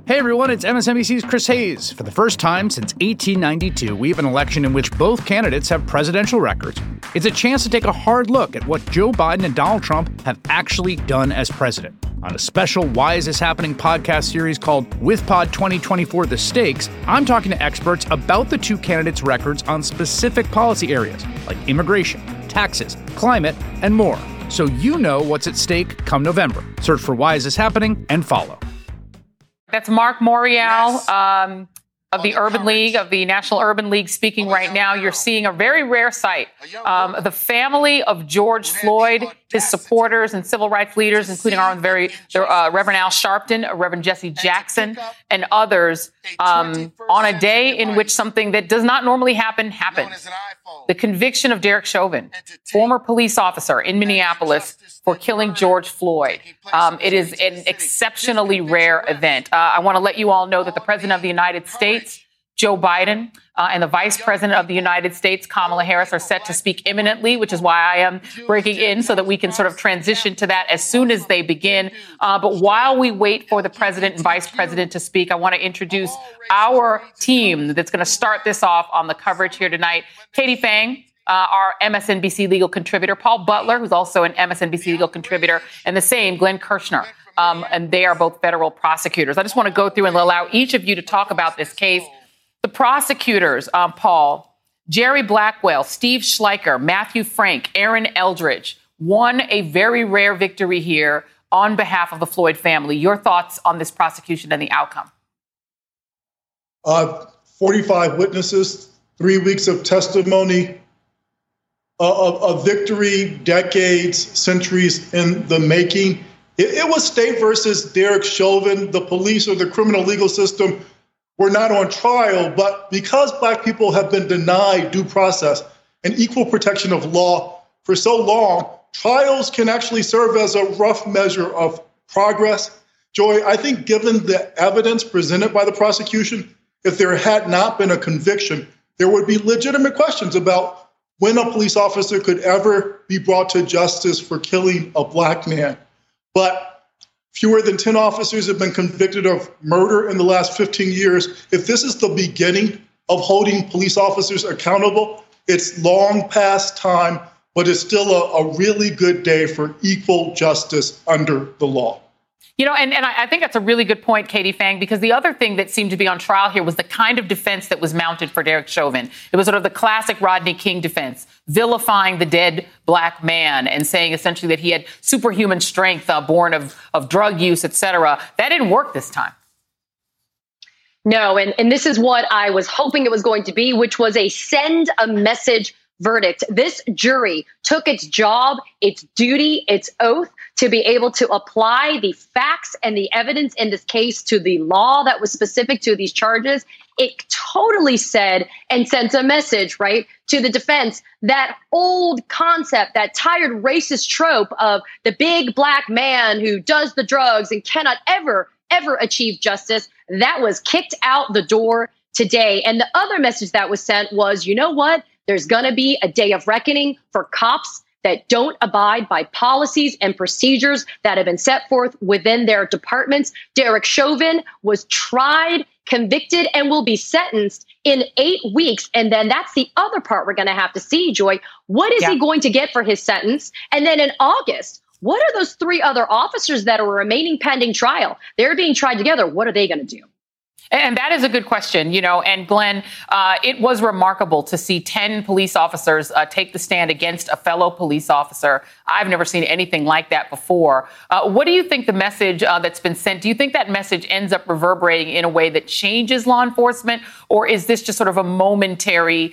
Hey everyone, it's MSNBC's Chris Hayes. For the first time since 1892, we have an election in which both candidates have presidential records. It's a chance to take a hard look at what Joe Biden and Donald Trump have actually done as president. On a special Why Is This Happening podcast series called WithPod 2024 The Stakes, I'm talking to experts about the two candidates' records on specific policy areas like immigration, taxes, climate, and more. So you know what's at stake come November. Search for Why Is This Happening and follow. That's Mark Morial of the Urban League, of the National Urban League, speaking right now. You're seeing a very rare sight. The family of George Floyd, his supporters and civil rights leaders, including our own Reverend Al Sharpton, Reverend Jesse Jackson, and others, on a day in which something that does not normally happen happened. The conviction of Derek Chauvin, former police officer in Minneapolis, for killing George Floyd. It is an exceptionally rare event. I want to let you all know that the President of the United States, Joe Biden, and the Vice President of the United States, Kamala Harris, are set to speak imminently, which is why I am breaking in so that we can sort of transition to that as soon as they begin. But while we wait for the President and Vice President to speak, I want to introduce our team that's going to start this off on the coverage here tonight. Katie Phang, our MSNBC legal contributor, Paul Butler, who's also an MSNBC legal contributor, and the same, Glenn Kirshner. And they are both federal prosecutors. I just want to go through and allow each of you to talk about this case. The prosecutors, Paul, Jerry Blackwell, Steve Schleicher, Matthew Frank, Aaron Eldridge, won a very rare victory here on behalf of the Floyd family. Your thoughts on this prosecution and the outcome? 45 witnesses, 3 weeks of testimony, a victory, decades, centuries in the making. It was State versus Derek Chauvin. The police or the criminal legal system were not on trial, but because Black people have been denied due process and equal protection of law for so long, trials can actually serve as a rough measure of progress. Joy, I think given the evidence presented by the prosecution, if there had not been a conviction, there would be legitimate questions about when a police officer could ever be brought to justice for killing a Black man. But fewer than 10 officers have been convicted of murder in the last 15 years. If this is the beginning of holding police officers accountable, it's long past time, but it's still a really good day for equal justice under the law. You know, and I think that's a really good point, Katie Phang, because the other thing that seemed to be on trial here was the kind of defense that was mounted for Derek Chauvin. It was sort of the classic Rodney King defense, vilifying the dead Black man and saying essentially that he had superhuman strength born of drug use, et cetera. That didn't work this time. No, and this is what I was hoping it was going to be, which was a send a message verdict. This jury took its job, its duty, its oath to be able to apply the facts and the evidence in this case to the law that was specific to these charges. It totally said and sent a message, right, to the defense, that old concept, that tired racist trope of the big Black man who does the drugs and cannot ever achieve justice. That was kicked out the door today. And the other message that was sent was, you know what? There's going to be a day of reckoning for cops that don't abide by policies and procedures that have been set forth within their departments. Derek Chauvin was tried, convicted, and will be sentenced in 8 weeks. And then that's the other part we're going to have to see, Joy. What is he going to get for his sentence? And then in August, what are those 3 other officers that are remaining pending trial? They're being tried together. What are they going to do? And that is a good question, you know, and Glenn, it was remarkable to see 10 police officers take the stand against a fellow police officer. I've never seen anything like that before. What do you think the message that's been sent, do you think that message ends up reverberating in a way that changes law enforcement? Or is this just sort of a momentary,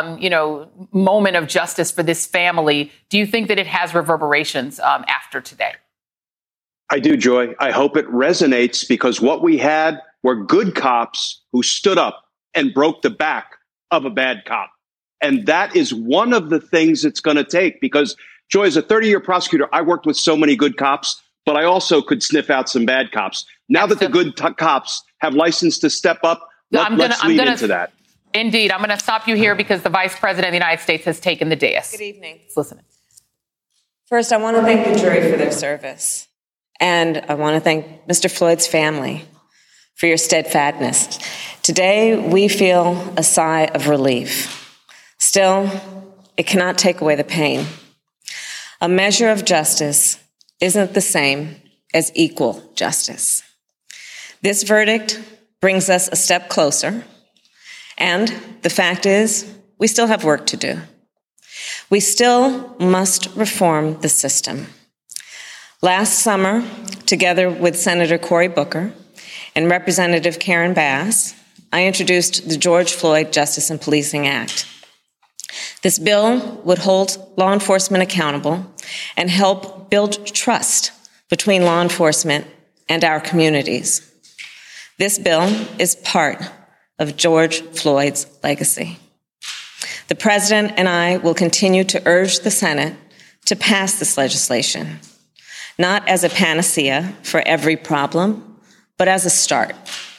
moment of justice for this family? Do you think that it has reverberations after today? I do, Joy. I hope it resonates, because what we had were good cops who stood up and broke the back of a bad cop. And that is one of the things it's going to take, because, Joy, as a 30-year prosecutor, I worked with so many good cops, but I also could sniff out some bad cops. Now that the good cops have license to step up, let's lean into that. Indeed. I'm going to stop you here because the Vice President of the United States has taken the dais. Good evening. Let's listen. First, I want to thank the jury for their service. And I want to thank Mr. Floyd's family for your steadfastness. Today, we feel a sigh of relief. Still, it cannot take away the pain. A measure of justice isn't the same as equal justice. This verdict brings us a step closer, and the fact is, we still have work to do. We still must reform the system. Last summer, together with Senator Cory Booker and Representative Karen Bass, I introduced the George Floyd Justice and Policing Act. This bill would hold law enforcement accountable and help build trust between law enforcement and our communities. This bill is part of George Floyd's legacy. The President and I will continue to urge the Senate to pass this legislation, not as a panacea for every problem, but as a start.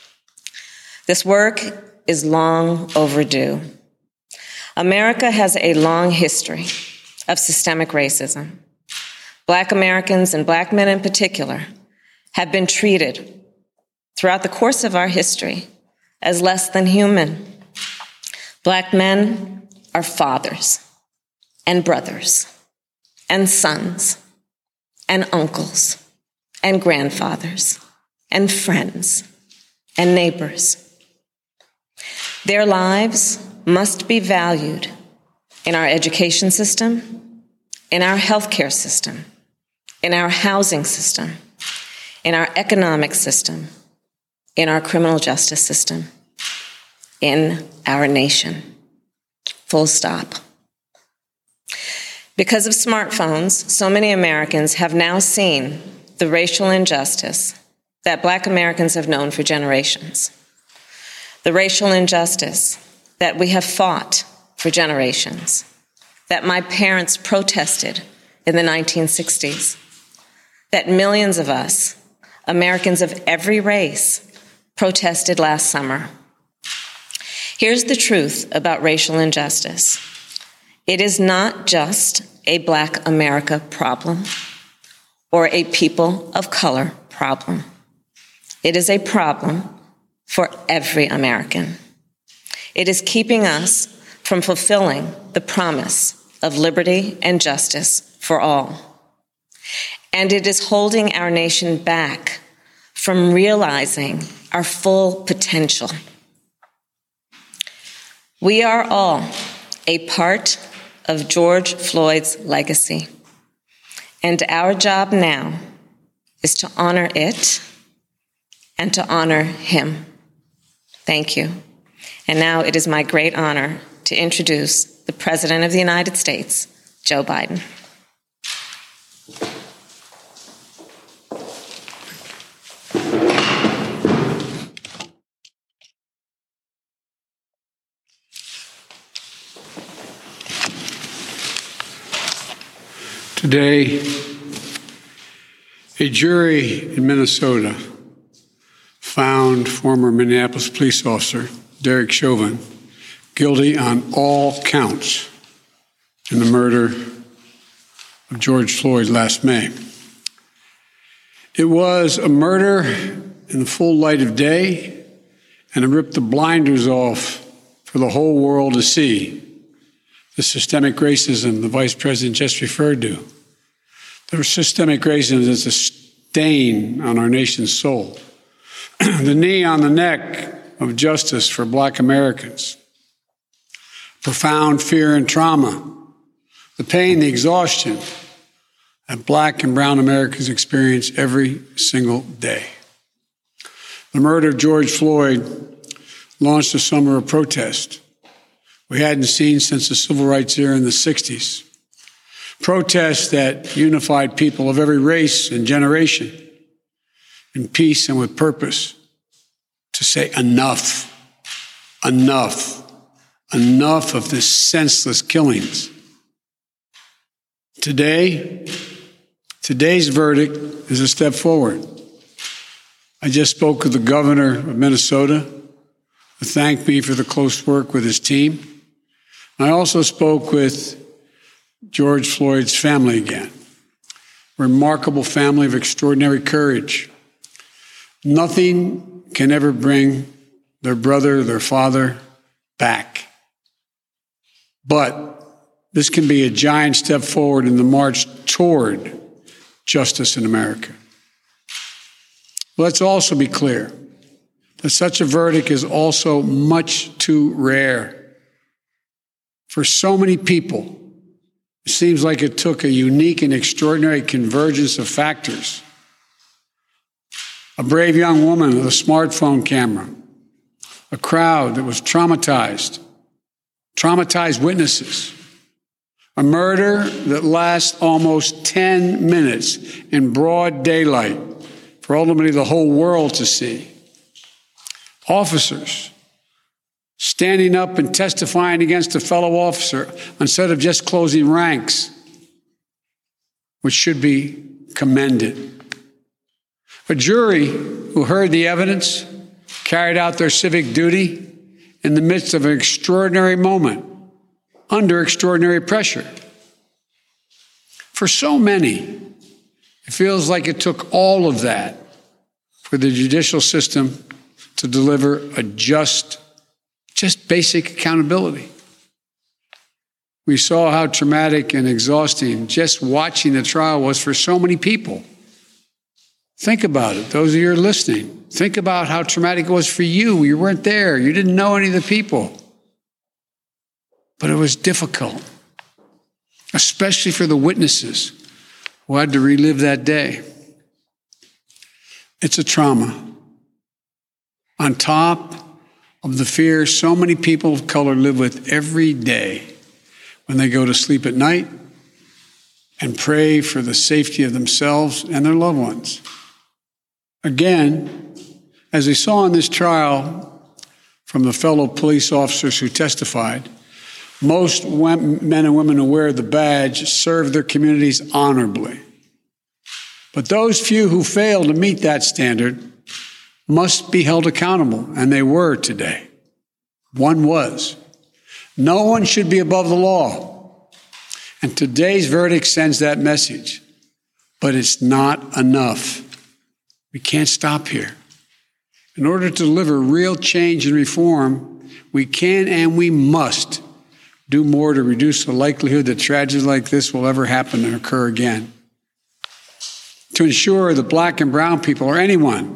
This work is long overdue. America has a long history of systemic racism. Black Americans, and Black men in particular, have been treated throughout the course of our history as less than human. Black men are fathers and brothers and sons and uncles and grandfathers and friends and neighbors. Their lives must be valued in our education system, in our healthcare system, in our housing system, in our economic system, in our criminal justice system, in our nation. Full stop. Because of smartphones, so many Americans have now seen the racial injustice that Black Americans have known for generations. The racial injustice that we have fought for generations, that my parents protested in the 1960s, that millions of us, Americans of every race, protested last summer. Here's the truth about racial injustice. It is not just a Black America problem or a people of color problem. It is a problem for every American. It is keeping us from fulfilling the promise of liberty and justice for all. And it is holding our nation back from realizing our full potential. We are all a part of George Floyd's legacy, and our job now is to honor it and to honor him. Thank you. And now it is my great honor to introduce the President of the United States, Joe Biden. Today, a jury in Minnesota found former Minneapolis police officer Derek Chauvin guilty on all counts in the murder of George Floyd last May. It was a murder in the full light of day, and it ripped the blinders off for the whole world to see. The systemic racism the Vice President just referred to. The systemic racism is a stain on our nation's soul. The knee on the neck of justice for Black Americans. Profound fear and trauma. The pain, the exhaustion that Black and brown Americans experience every single day. The murder of George Floyd launched a summer of protest we hadn't seen since the civil rights era in the 60s. Protests that unified people of every race and generation in peace and with purpose to say enough, enough, enough of this senseless killings. Today's verdict is a step forward. I just spoke with the governor of Minnesota, who thanked me for the close work with his team. I also spoke with George Floyd's family again. Remarkable family of extraordinary courage. Nothing can never bring their brother, their father back. But this can be a giant step forward in the march toward justice in America. Let's also be clear that such a verdict is also much too rare. For so many people, it seems like it took a unique and extraordinary convergence of factors. A brave young woman with a smartphone camera, a crowd that was traumatized witnesses, a murder that lasts almost 10 minutes in broad daylight for ultimately the whole world to see. Officers standing up and testifying against a fellow officer instead of just closing ranks, which should be commended. A jury who heard the evidence, carried out their civic duty in the midst of an extraordinary moment, under extraordinary pressure. For so many, it feels like it took all of that for the judicial system to deliver a just basic accountability. We saw how traumatic and exhausting just watching the trial was for so many people. Think about it. Those of you who are listening, think about how traumatic it was for you. You weren't there. You didn't know any of the people. But it was difficult, especially for the witnesses who had to relive that day. It's a trauma. On top of the fear so many people of color live with every day when they go to sleep at night and pray for the safety of themselves and their loved ones. Again, as we saw in this trial from the fellow police officers who testified, most men and women who wear the badge serve their communities honorably. But those few who fail to meet that standard must be held accountable, and they were today. One was. No one should be above the law. And today's verdict sends that message. But it's not enough. We can't stop here. In order to deliver real change and reform, we can and we must do more to reduce the likelihood that tragedies like this will ever happen and occur again. To ensure that black and brown people, or anyone,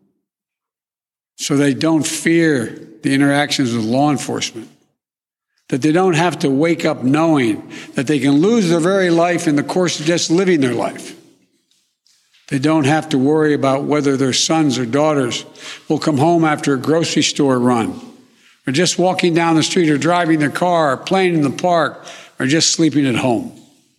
so they don't fear the interactions with law enforcement, that they don't have to wake up knowing that they can lose their very life in the course of just living their life. They don't have to worry about whether their sons or daughters will come home after a grocery store run, or just walking down the street, or driving their car, or playing in the park, or just sleeping at home.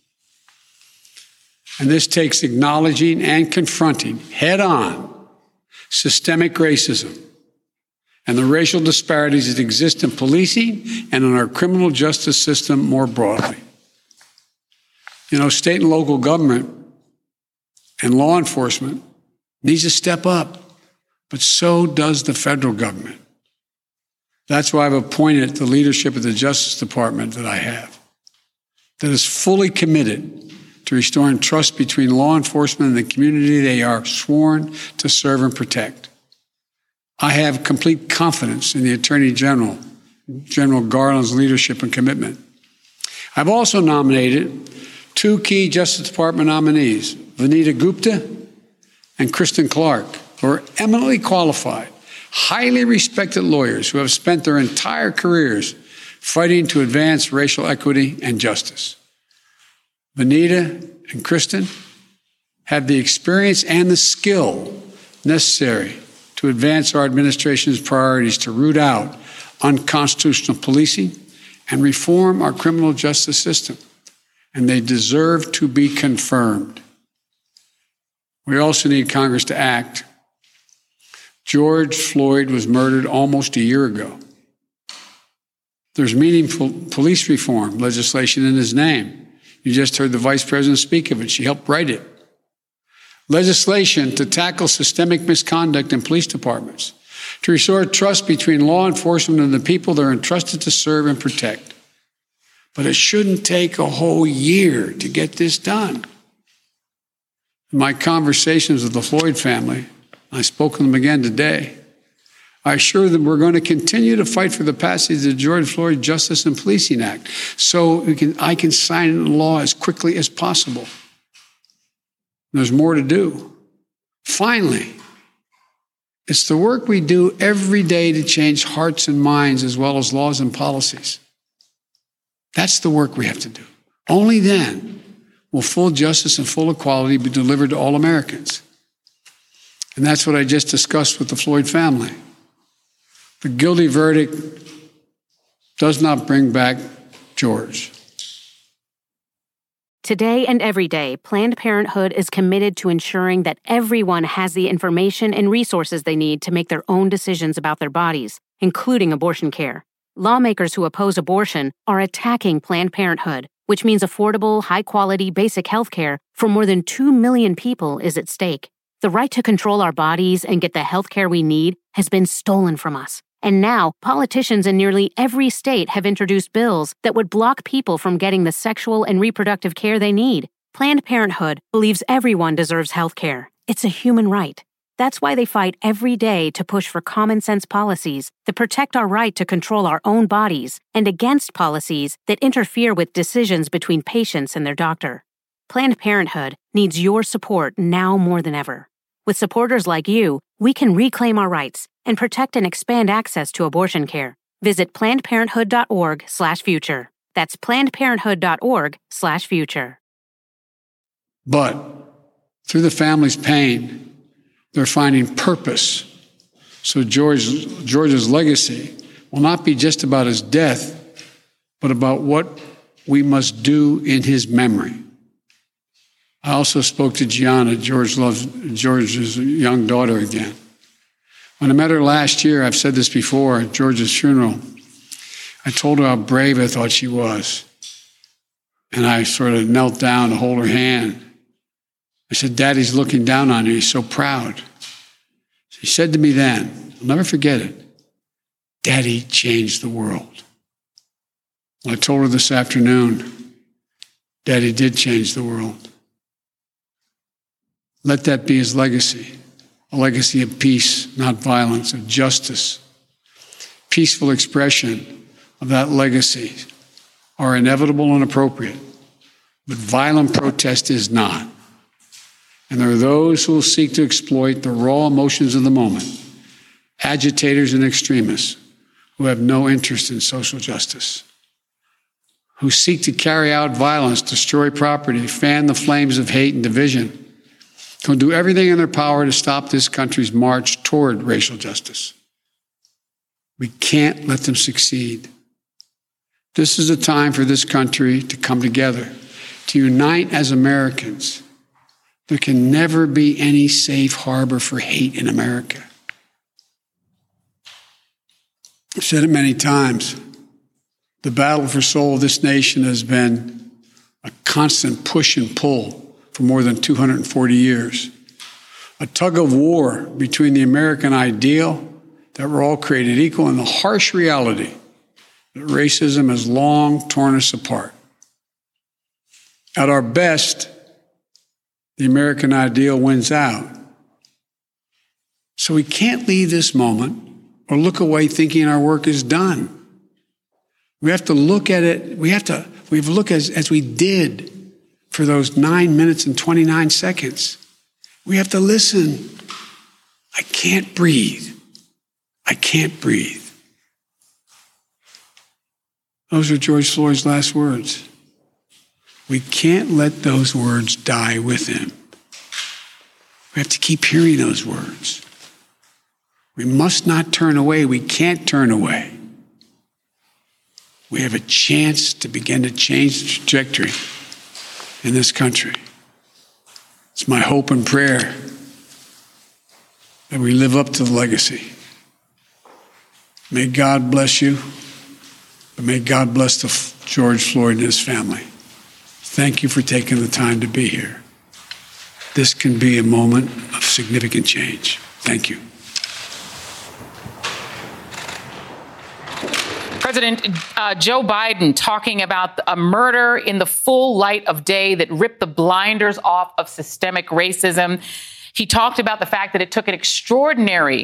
And this takes acknowledging and confronting head-on systemic racism and the racial disparities that exist in policing and in our criminal justice system more broadly. You know, state and local government and law enforcement needs to step up, but so does the federal government. That's why I've appointed the leadership of the Justice Department that I have, that is fully committed to restoring trust between law enforcement and the community they are sworn to serve and protect. I have complete confidence in the Attorney General, General Garland's leadership and commitment. I've also nominated two key Justice Department nominees, Vanita Gupta and Kristen Clark, who are eminently qualified, highly respected lawyers who have spent their entire careers fighting to advance racial equity and justice. Vanita and Kristen have the experience and the skill necessary to advance our administration's priorities to root out unconstitutional policing and reform our criminal justice system. And they deserve to be confirmed. We also need Congress to act. George Floyd was murdered almost a year ago. There's meaningful police reform legislation in his name. You just heard the Vice President speak of it. She helped write it. Legislation to tackle systemic misconduct in police departments, to restore trust between law enforcement and the people they're entrusted to serve and protect. But it shouldn't take a whole year to get this done. In my conversations with the Floyd family, I spoke with them again today, I assure them we're going to continue to fight for the passage of the George Floyd Justice and Policing Act so I can sign into law as quickly as possible. There's more to do. Finally, it's the work we do every day to change hearts and minds as well as laws and policies. That's the work we have to do. Only then will full justice and full equality be delivered to all Americans. And that's what I just discussed with the Floyd family. The guilty verdict does not bring back George. Today and every day, Planned Parenthood is committed to ensuring that everyone has the information and resources they need to make their own decisions about their bodies, including abortion care. Lawmakers who oppose abortion are attacking Planned Parenthood, which means affordable, high-quality, basic health care for more than 2 million people is at stake. The right to control our bodies and get the health care we need has been stolen from us. And now, politicians in nearly every state have introduced bills that would block people from getting the sexual and reproductive care they need. Planned Parenthood believes everyone deserves health care. It's a human right. That's why they fight every day to push for common-sense policies that protect our right to control our own bodies and against policies that interfere with decisions between patients and their doctor. Planned Parenthood needs your support now more than ever. With supporters like you, we can reclaim our rights and protect and expand access to abortion care. Visit PlannedParenthood.org/future. That's PlannedParenthood.org/future. But through the family's pain, they're finding purpose. So George's legacy will not be just about his death, but about what we must do in his memory. I also spoke to Gianna, George's young daughter, again. When I met her last year, I've said this before, at George's funeral, I told her how brave I thought she was. And I sort of knelt down to hold her hand. I said, "Daddy's looking down on you. He's so proud." She said to me then, I'll never forget it, "Daddy changed the world." Well, I told her this afternoon, Daddy did change the world. Let that be his legacy, a legacy of peace, not violence, of justice. Peaceful expression of that legacy are inevitable and appropriate, but violent protest is not. And there are those who will seek to exploit the raw emotions of the moment, agitators and extremists who have no interest in social justice, who seek to carry out violence, destroy property, fan the flames of hate and division, who do everything in their power to stop this country's march toward racial justice. We can't let them succeed. This is a time for this country to come together, to unite as Americans. There can never be any safe harbor for hate in America. I've said it many times. The battle for soul of this nation has been a constant push and pull for more than 240 years. A tug of war between the American ideal that we're all created equal and the harsh reality that racism has long torn us apart. At our best, the American ideal wins out. So we can't leave this moment or look away thinking our work is done. We have to look at it, we have to look as we did for those 9 minutes and 29 seconds. We have to listen. I can't breathe. I can't breathe. Those are George Floyd's last words. We can't let those words die with him. We have to keep hearing those words. We must not turn away. We can't turn away. We have a chance to begin to change the trajectory in this country. It's my hope and prayer that we live up to the legacy. May God bless you, but may God bless George Floyd and his family. Thank you for taking the time to be here. This can be a moment of significant change. Thank you. President Joe Biden talking about a murder in the full light of day that ripped the blinders off of systemic racism. He talked about the fact that it took an extraordinary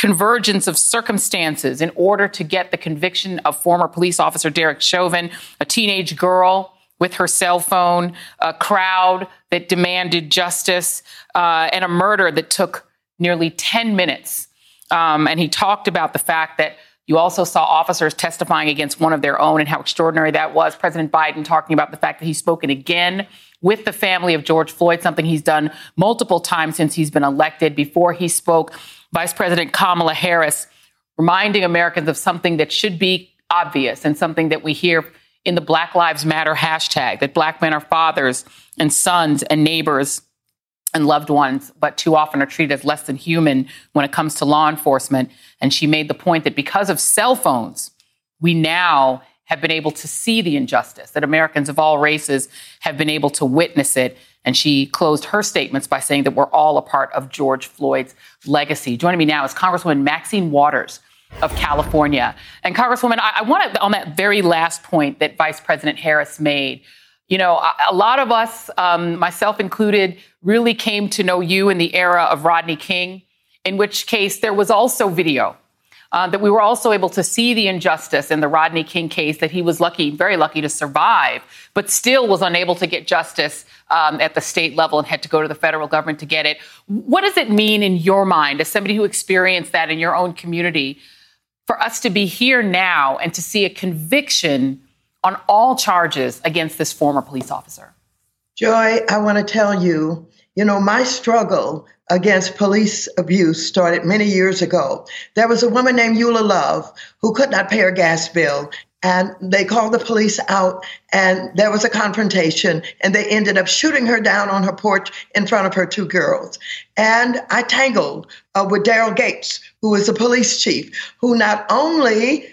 convergence of circumstances in order to get the conviction of former police officer Derek Chauvin, a teenage girl with her cell phone, a crowd that demanded justice, and a murder that took nearly 10 minutes. And he talked about the fact that you also saw officers testifying against one of their own and how extraordinary that was. President Biden talking about the fact that he's spoken again with the family of George Floyd, something he's done multiple times since he's been elected. Before he spoke, Vice President Kamala Harris reminding Americans of something that should be obvious and something that we hear in the Black Lives Matter hashtag, that Black men are fathers and sons and neighbors and loved ones, but too often are treated as less than human when it comes to law enforcement. And she made the point that because of cell phones, we now have been able to see the injustice, that Americans of all races have been able to witness it. And she closed her statements by saying that we're all a part of George Floyd's legacy. Joining me now is Congresswoman Maxine Waters of California. And Congresswoman, I want to, on that very last point that Vice President Harris made, you know, a lot of us, myself included, really came to know you in the era of Rodney King, in which case there was also video, that we were also able to see the injustice in the Rodney King case, that he was lucky, very lucky to survive, but still was unable to get justice at the state level and had to go to the federal government to get it. What does it mean in your mind, as somebody who experienced that in your own community, for us to be here now and to see a conviction on all charges against this former police officer? Joy, I want to tell you, my struggle against police abuse started many years ago. There was a woman named Eula Love who could not pay her gas bill, and they called the police out, and there was a confrontation, and they ended up shooting her down on her porch in front of her two girls. And I tangled with Daryl Gates, who was the police chief, who not only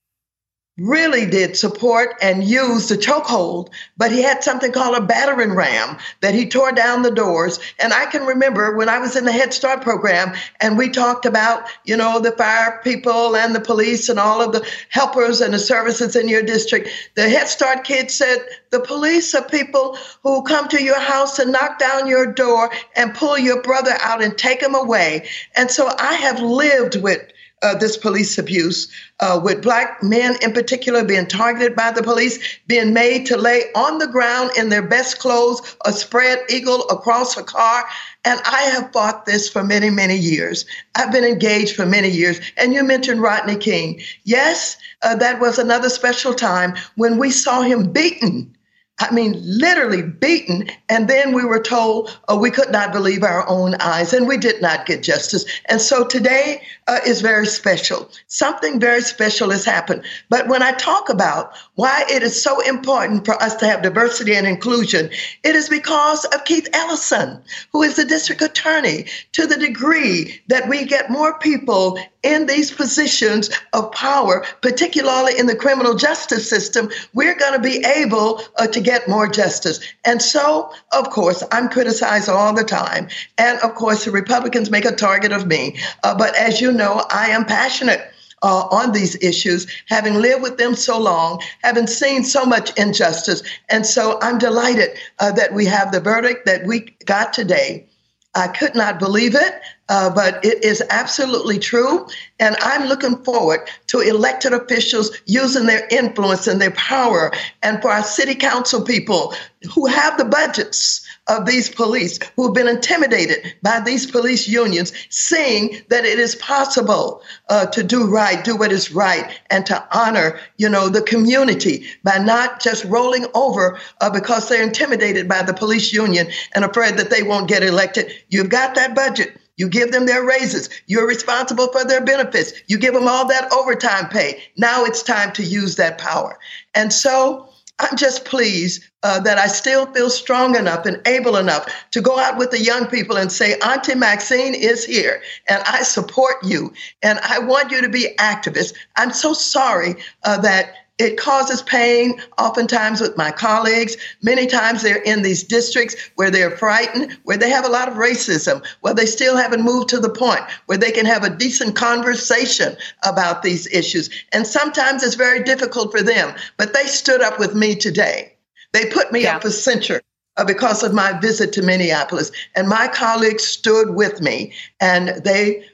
really did support and use the chokehold, but he had something called a battering ram that he tore down the doors. And I can remember when I was in the Head Start program and we talked about, the fire people and the police and all of the helpers and the services in your district. The Head Start kids said, the police are people who come to your house and knock down your door and pull your brother out and take him away. And so I have lived with this police abuse, with Black men in particular being targeted by the police, being made to lay on the ground in their best clothes, a spread eagle across a car. And I have fought this for many, many years. I've been engaged for many years. And you mentioned Rodney King. Yes, that was another special time when we saw him beaten. I mean, literally beaten. And then we were told we could not believe our own eyes, and we did not get justice. And so today is very special. Something very special has happened. But when I talk about why it is so important for us to have diversity and inclusion, it is because of Keith Ellison, who is the district attorney, to the degree that we get more people in these positions of power, particularly in the criminal justice system, we're going to be able to get more justice. And so, of course, I'm criticized all the time. And of course, the Republicans make a target of me. But as you know, I am passionate on these issues, having lived with them so long, having seen so much injustice. And so I'm delighted that we have the verdict that we got today. I could not believe it, but it is absolutely true. And I'm looking forward to elected officials using their influence and their power, and for our city council people who have the budgets of these police, who have been intimidated by these police unions, seeing that it is possible to do right, do what is right, and to honor, the community by not just rolling over because they're intimidated by the police union and afraid that they won't get elected. You've got that budget. You give them their raises. You're responsible for their benefits. You give them all that overtime pay. Now it's time to use that power. And so I'm just pleased that I still feel strong enough and able enough to go out with the young people and say, Auntie Maxine is here, and I support you, and I want you to be activists. I'm so sorry that it causes pain, oftentimes with my colleagues. Many times they're in these districts where they're frightened, where they have a lot of racism, where they still haven't moved to the point where they can have a decent conversation about these issues. And sometimes it's very difficult for them, but they stood up with me today. They put me up for censure because of my visit to Minneapolis, and my colleagues stood with me, and they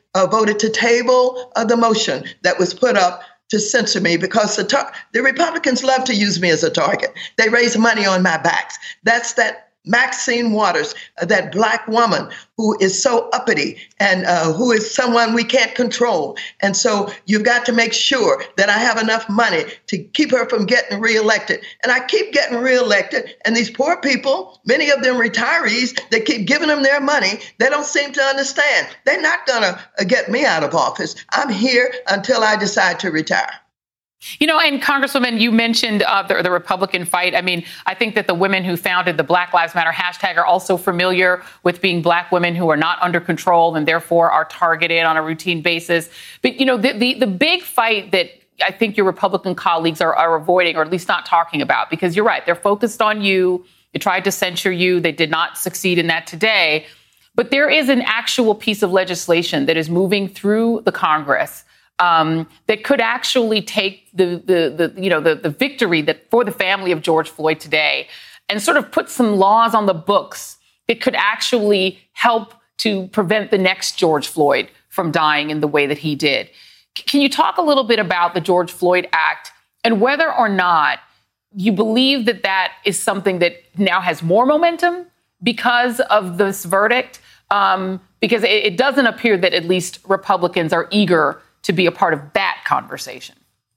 voted to table the motion that was put up to censor me because the Republicans love to use me as a target. They raise money on my backs. That's that Maxine Waters, that Black woman who is so uppity and who is someone we can't control. And so you've got to make sure that I have enough money to keep her from getting reelected. And I keep getting reelected. And these poor people, many of them retirees, they keep giving them their money. They don't seem to understand. They're not going to get me out of office. I'm here until I decide to retire. You know, and Congresswoman, you mentioned the Republican fight. I mean, I think that the women who founded the Black Lives Matter hashtag are also familiar with being Black women who are not under control and therefore are targeted on a routine basis. But, you know, the big fight that I think your Republican colleagues are avoiding, or at least not talking about, because you're right, they're focused on you. They tried to censure you. They did not succeed in that today. But there is an actual piece of legislation that is moving through the Congress that could actually take the victory that for the family of George Floyd today and sort of put some laws on the books that could actually help to prevent the next George Floyd from dying in the way that he did. Can you talk a little bit about the George Floyd Act and whether or not you believe that that is something that now has more momentum because of this verdict? Because it doesn't appear that at least Republicans are eager to be a part of that conversation.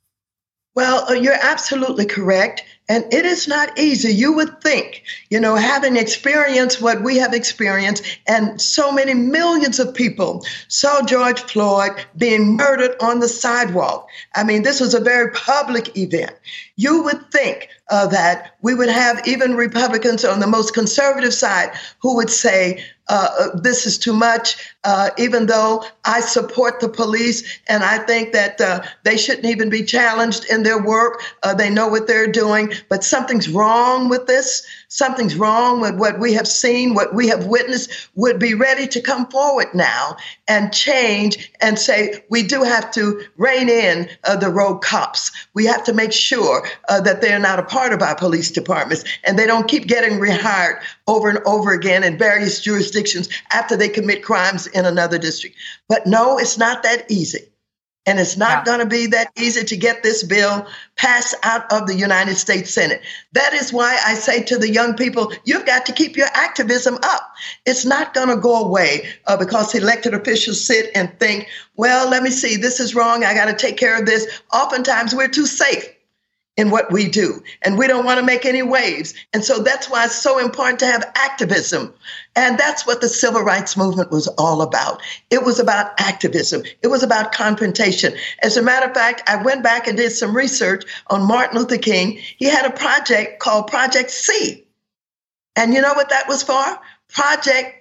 Well, you're absolutely correct. And it is not easy. You would think, you know, having experienced what we have experienced, and so many millions of people saw George Floyd being murdered on the sidewalk. I mean, this was a very public event. You would think that we would have even Republicans on the most conservative side who would say, this is too much, even though I support the police and I think that they shouldn't even be challenged in their work. They know what they're doing, but something's wrong with this. Something's wrong with what we have seen, what we have witnessed. Would be ready to come forward now and change and say, we do have to rein in the rogue cops. We have to make sure that they're not a part of our police departments and they don't keep getting rehired over and over again in various jurisdictions after they commit crimes in another district. But no, it's not that easy. And it's not going to be that easy to get this bill passed out of the United States Senate. That is why I say to the young people, you've got to keep your activism up. It's not going to go away because elected officials sit and think, well, let me see, this is wrong. I got to take care of this. Oftentimes we're too safe in what we do, and we don't want to make any waves. And so that's why it's so important to have activism. And that's what the civil rights movement was all about. It was about activism. It was about confrontation. As a matter of fact, I went back and did some research on Martin Luther King. He had a project called Project C. And you know what that was for? Project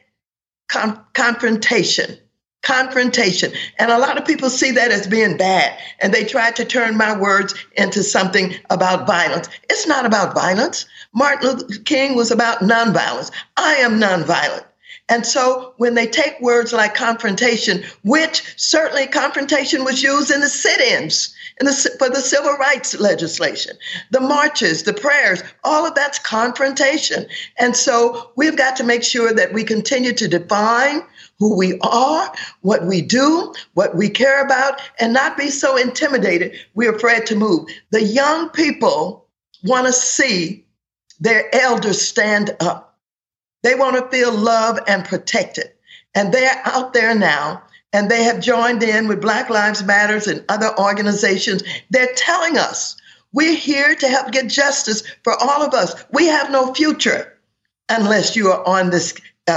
Confrontation. Confrontation. And a lot of people see that as being bad. And they try to turn my words into something about violence. It's not about violence. Martin Luther King was about nonviolence. I am nonviolent. And so when they take words like confrontation, which certainly confrontation was used in the sit-ins for the civil rights legislation, the marches, the prayers, all of that's confrontation. And so we've got to make sure that we continue to define who we are, what we do, what we care about, and not be so intimidated we're afraid to move. The young people want to see their elders stand up. They want to feel loved and protected. And they're out there now, and they have joined in with Black Lives Matter and other organizations. They're telling us, we're here to help get justice for all of us. We have no future unless you are on this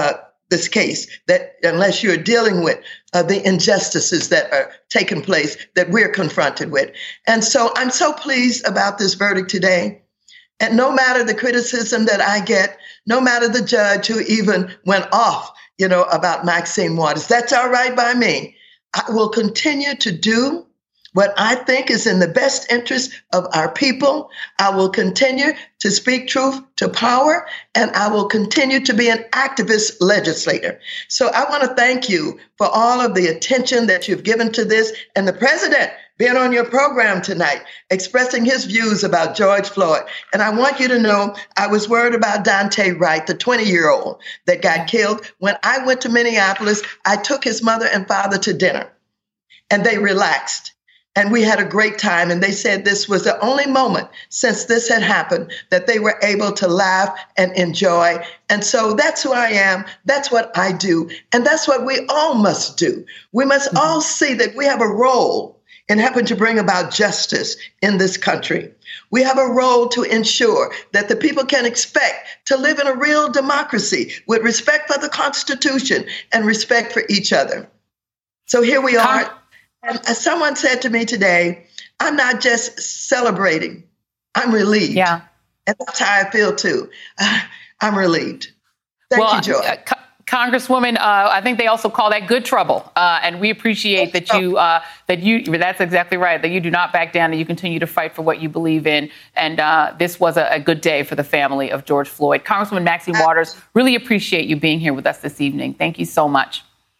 case, that unless you're dealing with the injustices that are taking place that we're confronted with. And so I'm so pleased about this verdict today. And no matter the criticism that I get, no matter the judge who even went off, about Maxine Waters, that's all right by me. I will continue to do what I think is in the best interest of our people. I will continue to speak truth to power, and I will continue to be an activist legislator. So I want to thank you for all of the attention that you've given to this, and the president being on your program tonight, expressing his views about George Floyd. And I want you to know, I was worried about Dante Wright, the 20-year-old that got killed. When I went to Minneapolis, I took his mother and father to dinner, and they relaxed. And we had a great time. And they said this was the only moment since this had happened that they were able to laugh and enjoy. And so that's who I am. That's what I do. And that's what we all must do. We must all see that we have a role in helping to bring about justice in this country. We have a role to ensure that the people can expect to live in a real democracy with respect for the Constitution and respect for each other. So here we are. And someone said to me today, I'm not just celebrating, I'm relieved. Yeah. And that's how I feel too. I'm relieved. Thank you, Joy. Congresswoman, I think they also call that good trouble. And we appreciate that that's exactly right, that you do not back down and you continue to fight for what you believe in. And this was a good day for the family of George Floyd. Congresswoman Maxine Waters, really appreciate you being here with us this evening. Thank you so much.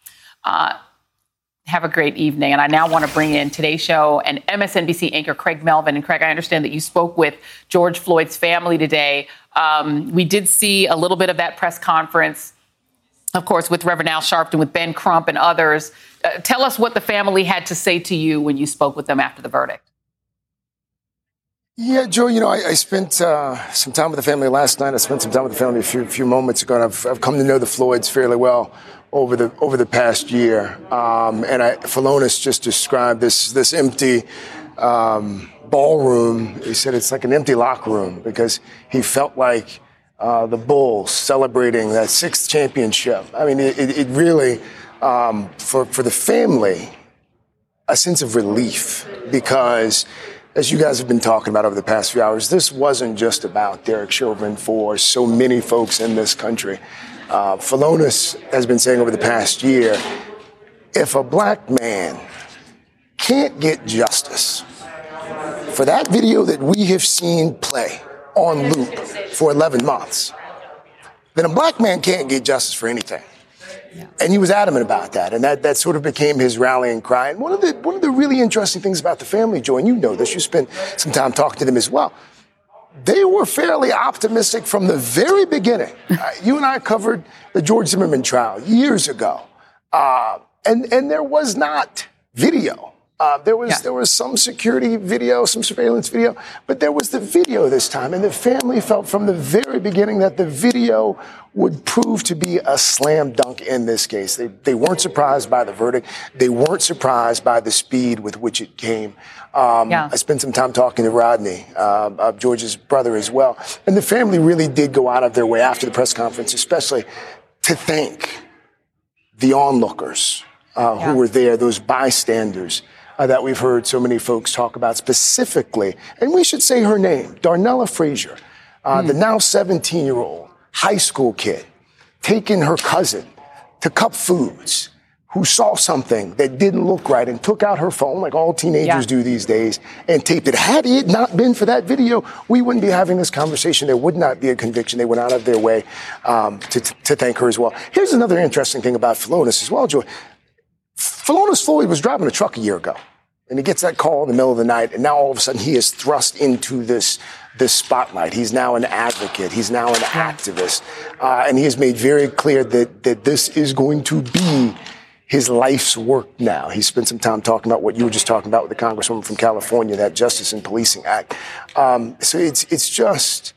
Have a great evening. And I now want to bring in Today's Show and MSNBC anchor Craig Melvin. And Craig, I understand that you spoke with George Floyd's family today. We did see a little bit of that press conference, of course, with Reverend Al Sharpton, with Ben Crump and others. Tell us what the family had to say to you when you spoke with them after the verdict. Yeah, Joe, I spent some time with the family last night. I spent some time with the family a few moments ago, and I've come to know the Floyds fairly well over the past year. And Philonise just described this empty ballroom. He said it's like an empty locker room because he felt like the Bulls celebrating that 6th championship. I mean, it really, for the family, a sense of relief because, as you guys have been talking about over the past few hours, this wasn't just about Derek Chauvin for so many folks in this country. Philonise has been saying over the past year, if a black man can't get justice for that video that we have seen play on loop for 11 months, then a black man can't get justice for anything. Yeah. And he was adamant about that, and that sort of became his rallying cry. And one of the really interesting things about the family, Joe, and you know this, you spent some time talking to them as well, they were fairly optimistic from the very beginning. You and I covered the George Zimmerman trial years ago, and there was not video. There was some security video, some surveillance video, but there was the video this time. And the family felt from the very beginning that the video would prove to be a slam dunk in this case. They weren't surprised by the verdict. They weren't surprised by the speed with which it came. I spent some time talking to Rodney, George's brother as well. And the family really did go out of their way after the press conference, especially to thank the onlookers who were there, those bystanders that we've heard so many folks talk about specifically. And we should say her name, Darnella Frazier, the now 17-year-old high school kid, taking her cousin to Cup Foods, who saw something that didn't look right and took out her phone, like all teenagers do these days, and taped it. Had it not been for that video, we wouldn't be having this conversation. There would not be a conviction. They went out of their way to thank her as well. Here's another interesting thing about Philonise as well, Joy. Philonise Floyd was driving a truck a year ago, and he gets that call in the middle of the night, and now all of a sudden he is thrust into this spotlight. He's now an advocate. He's now an activist. And he has made very clear that this is going to be his life's work now. He spent some time talking about what you were just talking about with the Congresswoman from California, that Justice and Policing Act. So it's just,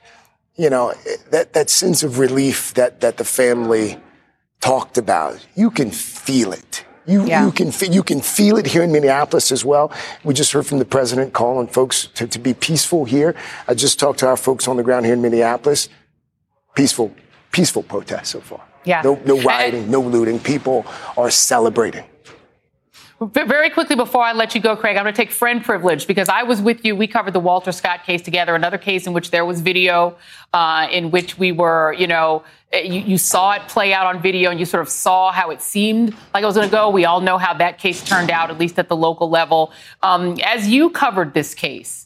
that sense of relief that the family talked about. You can feel it. You can feel it here in Minneapolis as well. We just heard from the president calling folks to be peaceful here. I just talked to our folks on the ground here in Minneapolis. Peaceful protest so far. Yeah. No rioting, no looting. People are celebrating. Very quickly before I let you go, Craig, I'm going to take friend privilege because I was with you. We covered the Walter Scott case together, another case in which there was video in which we were, you saw it play out on video and you sort of saw how it seemed like it was going to go. We all know how that case turned out, at least at the local level. As you covered this case,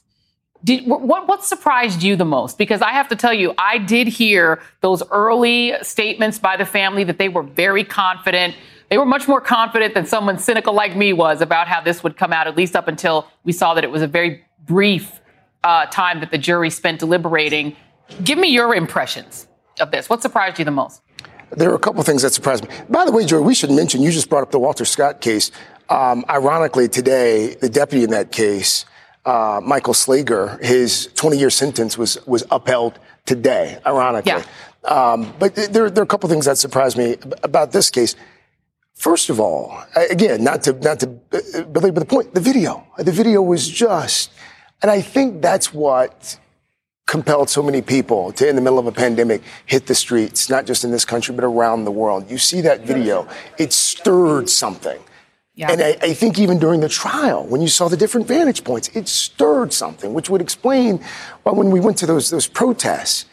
what surprised you the most? Because I have to tell you, I did hear those early statements by the family that they were very confident. They were much more confident than someone cynical like me was about how this would come out, at least up until we saw that it was a very brief time that the jury spent deliberating. Give me your impressions of this. What surprised you the most? There are a couple of things that surprised me. By the way, Joy, we should mention, you just brought up the Walter Scott case. Ironically, today, the deputy in that case, Michael Slager, his 20-year sentence was upheld today, ironically. Yeah. But there are a couple of things that surprised me about this case. First of all, again, not to belabor the point, the video was just, and I think that's what compelled so many people to, in the middle of a pandemic, hit the streets, not just in this country, but around the world. You see that video, it stirred something. Yeah. And I think even during the trial, when you saw the different vantage points, it stirred something, which would explain why when we went to those protests,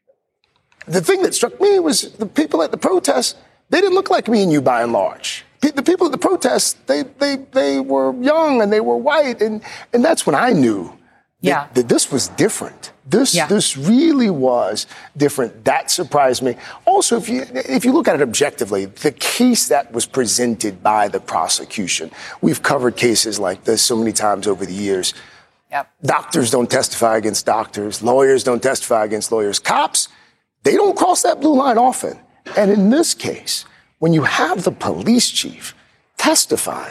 the thing that struck me was the people at the protests, they didn't look like me and you by and large. The people at the protests, they were young and they were white. And that's when I knew that this was different. This really was different. That surprised me. Also, if you look at it objectively, the case that was presented by the prosecution, we've covered cases like this so many times over the years. Yep. Doctors don't testify against doctors. Lawyers don't testify against lawyers. Cops, they don't cross that blue line often. And in this case, when you have the police chief testify,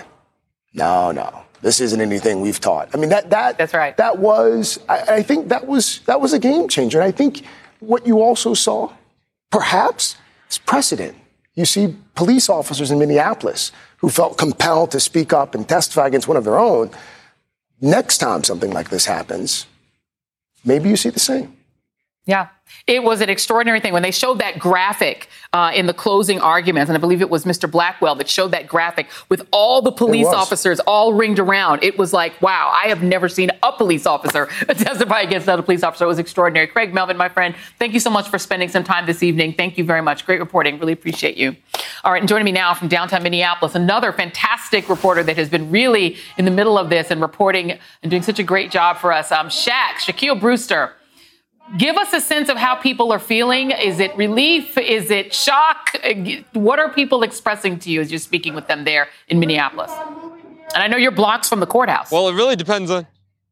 no, this isn't anything we've taught. I mean, that's right. That was, I think that was a game changer. And I think what you also saw, perhaps, is precedent. You see police officers in Minneapolis who felt compelled to speak up and testify against one of their own. Next time something like this happens, maybe you see the same. Yeah. It was an extraordinary thing when they showed that graphic in the closing arguments. And I believe it was Mr. Blackwell that showed that graphic with all the police officers all ringed around. It was like, wow, I have never seen a police officer testify against another police officer. It was extraordinary. Craig Melvin, my friend, thank you so much for spending some time this evening. Thank you very much. Great reporting. Really appreciate you. All right. And joining me now from downtown Minneapolis, another fantastic reporter that has been really in the middle of this and reporting and doing such a great job for us. Shaquille Brewster. Give us a sense of how people are feeling. Is it relief? Is it shock? What are people expressing to you as you're speaking with them there in Minneapolis? And I know you're blocks from the courthouse. Well, it really depends on...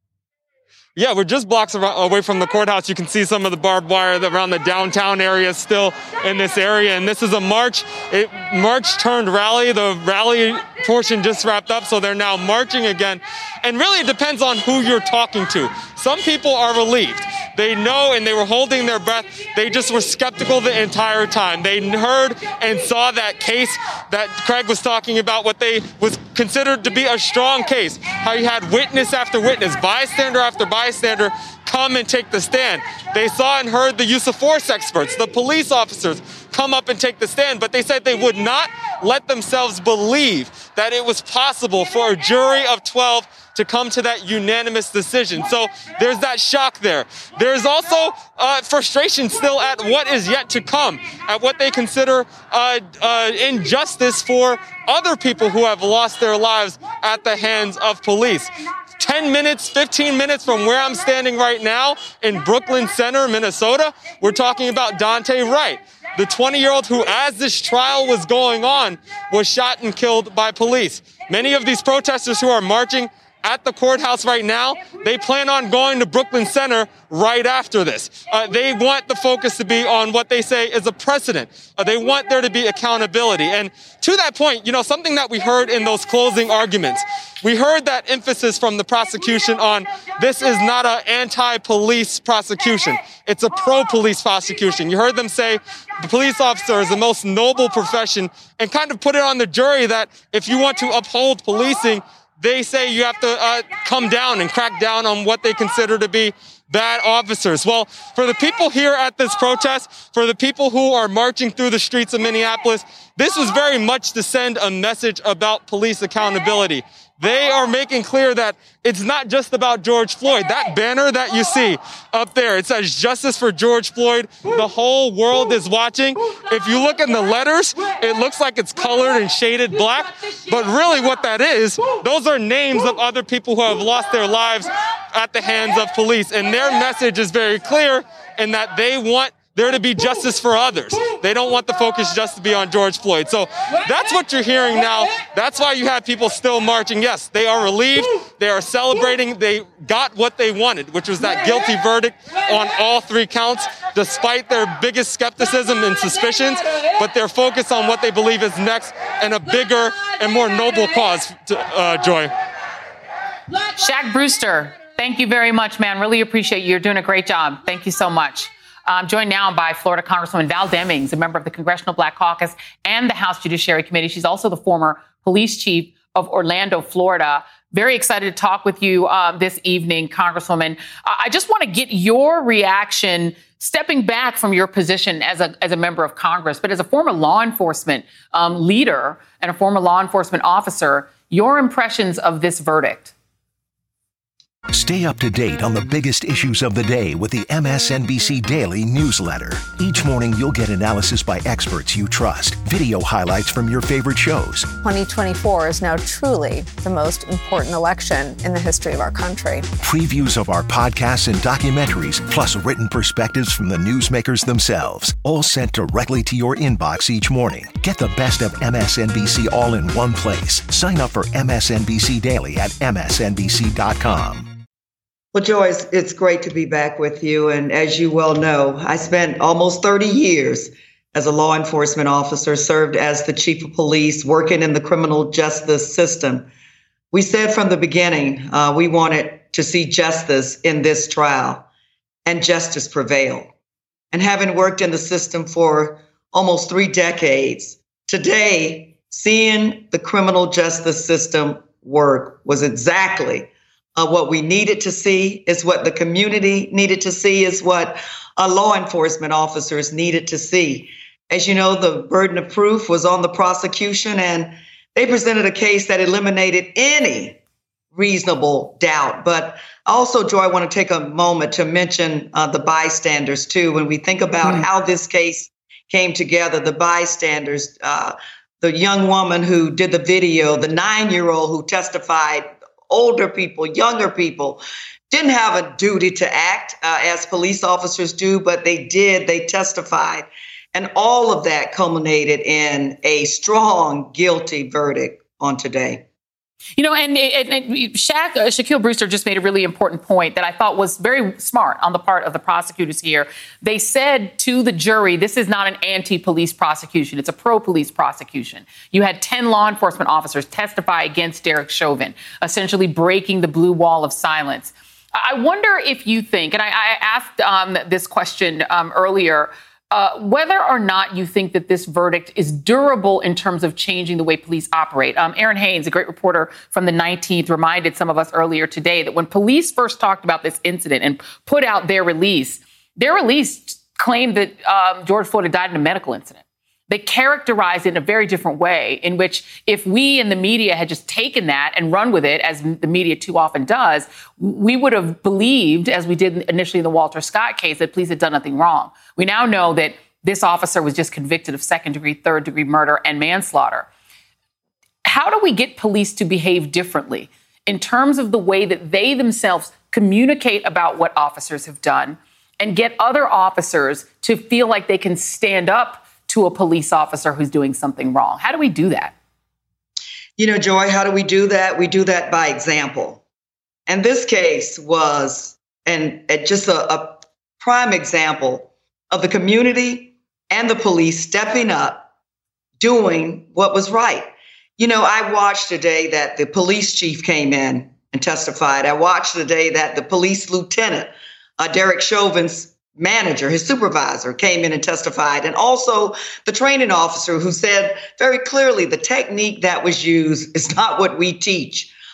Yeah, we're just blocks away from the courthouse. You can see some of the barbed wire around the downtown area still in this area. And this is a march. March turned rally. The rally portion just wrapped up, so they're now marching again. And really it depends on who you're talking to. Some people are relieved. They know, and they were holding their breath. They just were skeptical the entire time. They heard and saw that case that Craig was talking about, what they was considered to be a strong case. How you had witness after witness, bystander after bystander come and take the stand. They saw and heard the use of force experts, the police officers, come up and take the stand, but they said they would not let themselves believe that it was possible for a jury of 12 to come to that unanimous decision. So there's that shock there. There's also frustration still at what is yet to come, at what they consider injustice for other people who have lost their lives at the hands of police. 10 minutes, 15 minutes from where I'm standing right now in Brooklyn Center, Minnesota, we're talking about Daunte Wright, the 20-year-old who, as this trial was going on, was shot and killed by police. Many of these protesters who are marching at the courthouse right now, they plan on going to Brooklyn Center right after this. They want the focus to be on what they say is a precedent. They want there to be accountability. And to that point, something that we heard in those closing arguments, we heard that emphasis from the prosecution on this is not an anti-police prosecution. It's a pro-police prosecution. You heard them say the police officer is the most noble profession and kind of put it on the jury that if you want to uphold policing, they say you have to come down and crack down on what they consider to be bad officers. Well, for the people here at this protest, for the people who are marching through the streets of Minneapolis, this was very much to send a message about police accountability. They are making clear that it's not just about George Floyd. That banner that you see up there, it says justice for George Floyd. The whole world is watching. If you look in the letters, it looks like it's colored and shaded black. But really what that is, those are names of other people who have lost their lives at the hands of police. And their message is very clear in that they want there to be justice for others. They don't want the focus just to be on George Floyd. So that's what you're hearing now. That's why you have people still marching. Yes, they are relieved. They are celebrating. They got what they wanted, which was that guilty verdict on all 3 counts, despite their biggest skepticism and suspicions. But they're focused on what they believe is next and a bigger and more noble cause, Joy. Shaq Brewster, thank you very much, man. Really appreciate you. You're doing a great job. Thank you so much. I'm joined now by Florida Congresswoman Val Demings, a member of the Congressional Black Caucus and the House Judiciary Committee. She's also the former police chief of Orlando, Florida. Very excited to talk with you this evening, Congresswoman. I just want to get your reaction, stepping back from your position as a member of Congress, but as a former law enforcement leader and a former law enforcement officer, your impressions of this verdict. Stay up to date on the biggest issues of the day with the MSNBC Daily newsletter. Each morning, you'll get analysis by experts you trust, video highlights from your favorite shows. 2024 is now truly the most important election in the history of our country. Previews of our podcasts and documentaries, plus written perspectives from the newsmakers themselves, all sent directly to your inbox each morning. Get the best of MSNBC all in one place. Sign up for MSNBC Daily at msnbc.com. Well, Joy, it's great to be back with you. And as you well know, I spent almost 30 years as a law enforcement officer, served as the chief of police, working in the criminal justice system. We said from the beginning, we wanted to see justice in this trial, and justice prevailed. And having worked in the system for almost 3 decades, today, seeing the criminal justice system work was exactly what we needed to see, is what the community needed to see, is what law enforcement officers needed to see. As you know, the burden of proof was on the prosecution, and they presented a case that eliminated any reasonable doubt. But also, Joy, I want to take a moment to mention the bystanders, too. When we think about how this case came together, the bystanders, the young woman who did the video, the 9-year-old who testified, older people, younger people, didn't have a duty to act as police officers do, but they did. They testified. And all of that culminated in a strong guilty verdict on today. You know, and Shaquille Brewster just made a really important point that I thought was very smart on the part of the prosecutors here. They said to the jury, this is not an anti-police prosecution. It's a pro-police prosecution. You had 10 law enforcement officers testify against Derek Chauvin, essentially breaking the blue wall of silence. I wonder if you think, and I asked this question earlier, whether or not you think that this verdict is durable in terms of changing the way police operate. Aaron Haynes, a great reporter from the 19th, reminded some of us earlier today that when police first talked about this incident and put out their release claimed that George Floyd had died in a medical incident. They characterized it in a very different way, in which if we in the media had just taken that and run with it, as the media too often does, we would have believed, as we did initially in the Walter Scott case, that police had done nothing wrong. We now know that this officer was just convicted of second-degree, third-degree murder and manslaughter. How do we get police to behave differently in terms of the way that they themselves communicate about what officers have done and get other officers to feel like they can stand up to a police officer who's doing something wrong? How do we do that? You know, Joy, how do we do that? We do that by example. And this case was just a prime example of the community and the police stepping up, doing what was right. You know, I watched today that the police chief came in and testified. I watched today that the police lieutenant, Derek Chauvin's manager, his supervisor, came in and testified. And also the training officer who said very clearly the technique that was used is not what we teach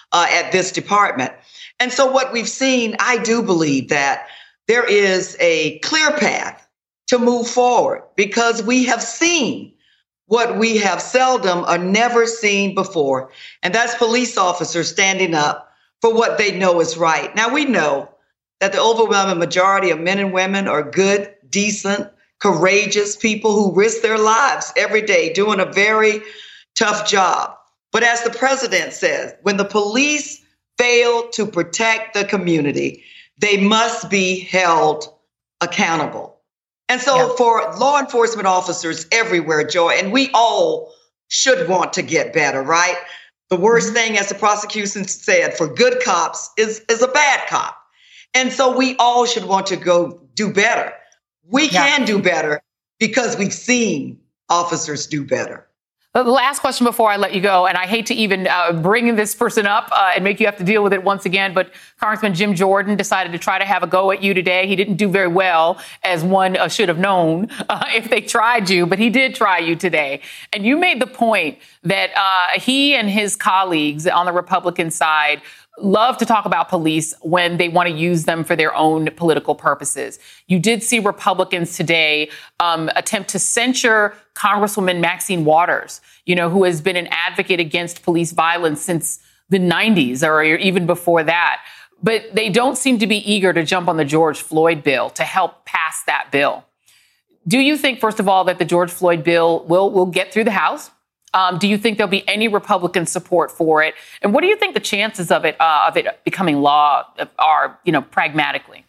at this department. And so what we've seen, I do believe that there is a clear path to move forward because we have seen what we have seldom or never seen before. And that's police officers standing up for what they know is right. Now, we know that the overwhelming majority of men and women are good, decent, courageous people who risk their lives every day doing a very tough job. But as the president says, when the police fail to protect the community, they must be held accountable. And so for law enforcement officers everywhere, Joy, and we all should want to get better, right? The worst thing, as the prosecution said, for good cops is a bad cop. And so we all should want to go do better. We can do better because we've seen officers do better. The last question before I let you go, and I hate to even bring this person up and make you have to deal with it once again, but Congressman Jim Jordan decided to try to have a go at you today. He didn't do very well, as one should have known if they tried you, but he did try you today. And you made the point that he and his colleagues on the Republican side love to talk about police when they want to use them for their own political purposes. You did see Republicans today attempt to censure Congresswoman Maxine Waters, who has been an advocate against police violence since the 90s or even before that. But they don't seem to be eager to jump on the George Floyd bill to help pass that bill. Do you think, first of all, that the George Floyd bill will get through the House? Do you think there'll be any Republican support for it? And what do you think the chances of it becoming law are, pragmatically?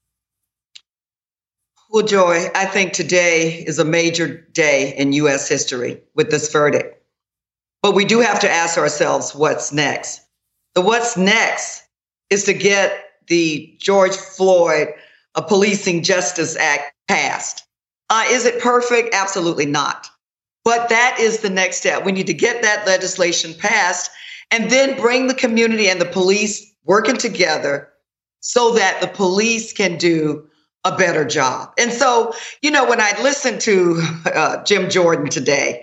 Well, Joy, I think today is a major day in U.S. history with this verdict. But we do have to ask ourselves what's next. The what's next is to get the George Floyd Policing Justice Act passed. Is it perfect? Absolutely not. But that is the next step. We need to get that legislation passed and then bring the community and the police working together so that the police can do a better job. And so, when I listened to Jim Jordan today,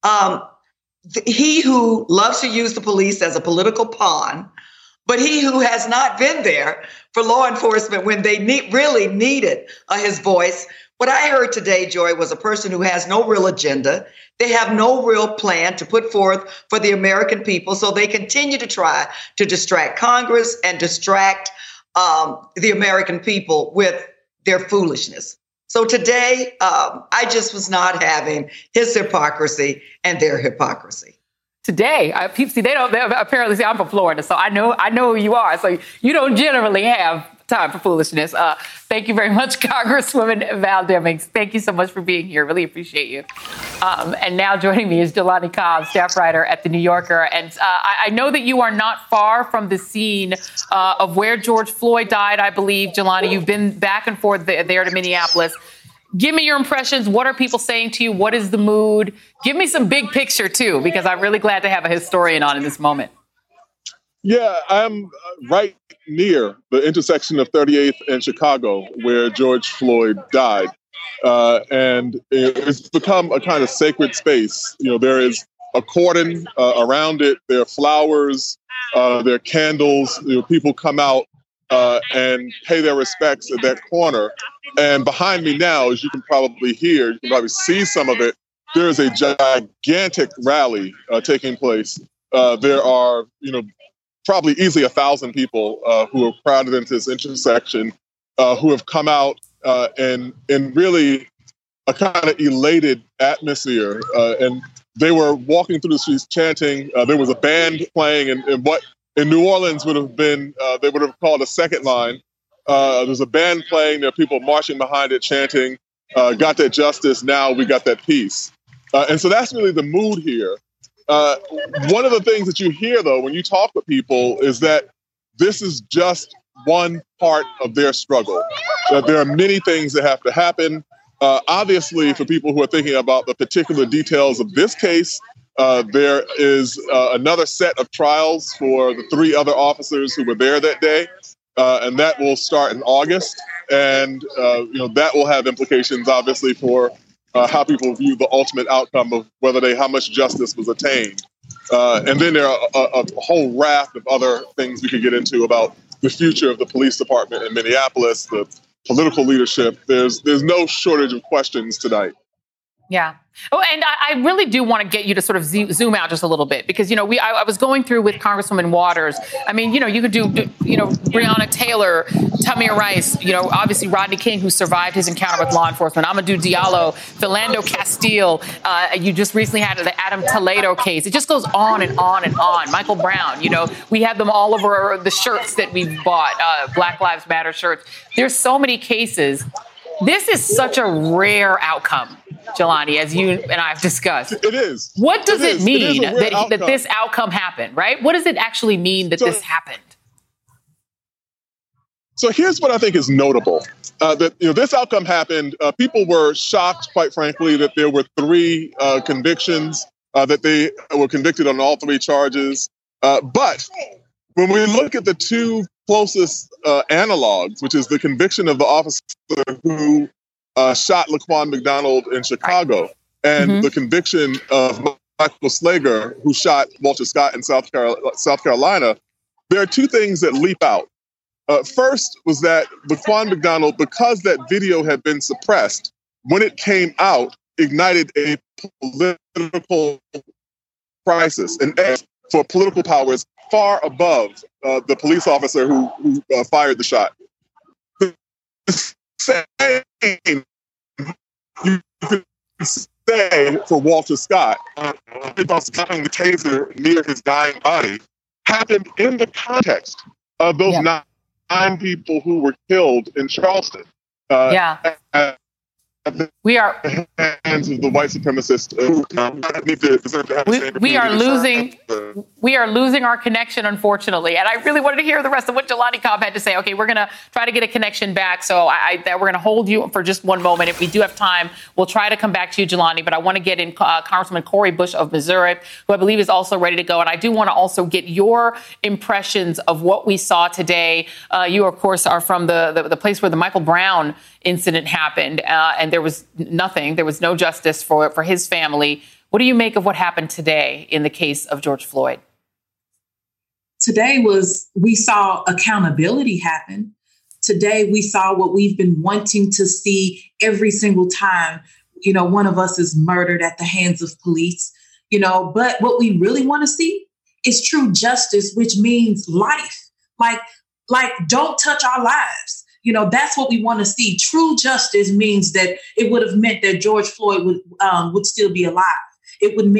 he who loves to use the police as a political pawn, but he who has not been there for law enforcement when they really needed his voice. What I heard today, Joy, was a person who has no real agenda. They have no real plan to put forth for the American people. So they continue to try to distract Congress and distract the American people with their foolishness. So today, I just was not having his hypocrisy and their hypocrisy. Today, people they apparently say I'm from Florida, so I know who you are. So you don't generally have time for foolishness. Thank you very much, Congresswoman Val Demings. Thank you so much for being here. Really appreciate you. And now joining me is Jelani Cobb, staff writer at The New Yorker. And I know that you are not far from the scene of where George Floyd died, I believe. Jelani, you've been back and forth there to Minneapolis. Give me your impressions. What are people saying to you? What is the mood? Give me some big picture, too, because I'm really glad to have a historian on in this moment. Yeah, I'm right near the intersection of 38th and Chicago, where George Floyd died. And it's become a kind of sacred space. There is a cordon around it. There are flowers, there are candles. People come out and pay their respects at that corner. And behind me now, as you can probably hear, you can probably see some of it, there is a gigantic rally taking place. There are, probably easily 1,000 people who are crowded into this intersection, who have come out in really a kind of elated atmosphere. And they were walking through the streets chanting. There was a band playing in what in New Orleans would have been, they would have called a second line. There's a band playing. There are people marching behind it chanting, got that justice, now we got that peace. And so that's really the mood here. One of the things that you hear, though, when you talk with people is that this is just one part of their struggle. There are many things that have to happen. Obviously, for people who are thinking about the particular details of this case, there is another set of trials for the 3 other officers who were there that day. And that will start in August. And, that will have implications, obviously, for how people view the ultimate outcome of how much justice was attained. And then there are a whole raft of other things we could get into about the future of the police department in Minneapolis, the political leadership. There's no shortage of questions tonight. Yeah. Oh, and I really do want to get you to sort of zoom out just a little bit because, I was going through with Congresswoman Waters. I mean, you could do, Breonna Taylor, Tamir Rice, obviously Rodney King, who survived his encounter with law enforcement, Amadou Diallo, Philando Castile. You just recently had the Adam Toledo case. It just goes on and on and on. Michael Brown, we have them all over the shirts that we've bought, Black Lives Matter shirts. There's so many cases. This is such a rare outcome, Jelani, as you and I have discussed. It is. What does it mean that this outcome happened, right? What does it actually mean that this happened? So here's what I think is notable. That this outcome happened. People were shocked, quite frankly, that there were 3 convictions, that they were convicted on all 3 charges. But when we look at the 2 closest analogs, which is the conviction of the officer who shot Laquan McDonald in Chicago, and the conviction of Michael Slager, who shot Walter Scott in South Carolina, there are 2 things that leap out. First was that Laquan McDonald, because that video had been suppressed, when it came out, ignited a political crisis, an edge for political powers far above the police officer who fired the shot. The same you could say for Walter Scott about stopping the taser near his dying body happened in the context of those 9 people who were killed in Charleston. We are hands of the white supremacists we are losing our connection, unfortunately. And I really wanted to hear the rest of what Jelani Cobb had to say. Okay, we're going to try to get a connection back. So we're going to hold you for just one moment. If we do have time, we'll try to come back to you, Jelani. But I want to get in Congressman Cori Bush of Missouri, who I believe is also ready to go. And I do want to also get your impressions of what we saw today. You, of course, are from the place where the Michael Brown incident happened, and there was nothing. There was no justice for his family. What do you make of what happened today in the case of George Floyd? Today we saw accountability happen. Today we saw what we've been wanting to see every single time, one of us is murdered at the hands of police, but what we really want to see is true justice, which means life. Like don't touch our lives. That's what we want to see. True justice means that it would have meant that George Floyd would still be alive. It would